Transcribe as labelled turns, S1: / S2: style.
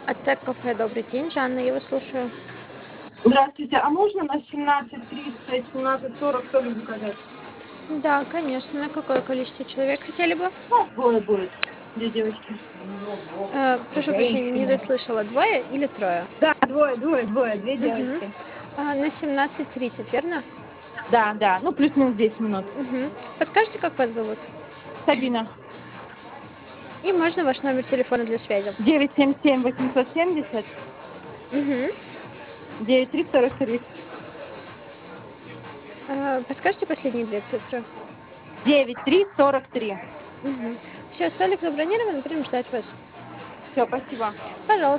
S1: Аттек кафе, добрый день. Жанна, я вас слушаю.
S2: Здравствуйте, а можно на 17:30, 17:40 столик заказать?
S1: Да, конечно. На какое количество человек хотели бы?
S2: Двое будет. Две девочки.
S1: Прошу прощения, не дослышала. Двое или трое?
S2: Да, двое, две
S1: Мгм.
S2: девочки.
S1: На 17:30, верно?
S2: Да, да, ну плюс-минус 10 минут.
S1: Мгм. Подскажите, как вас зовут?
S2: Сабина.
S1: И можно ваш номер телефона для связи?
S2: 977-870
S1: Мгм.
S2: 9343.
S1: Подскажите последние две цифры?
S2: 9343.
S1: Все, столик забронирован, будем ждать вас.
S2: Все, спасибо.
S1: Пожалуйста.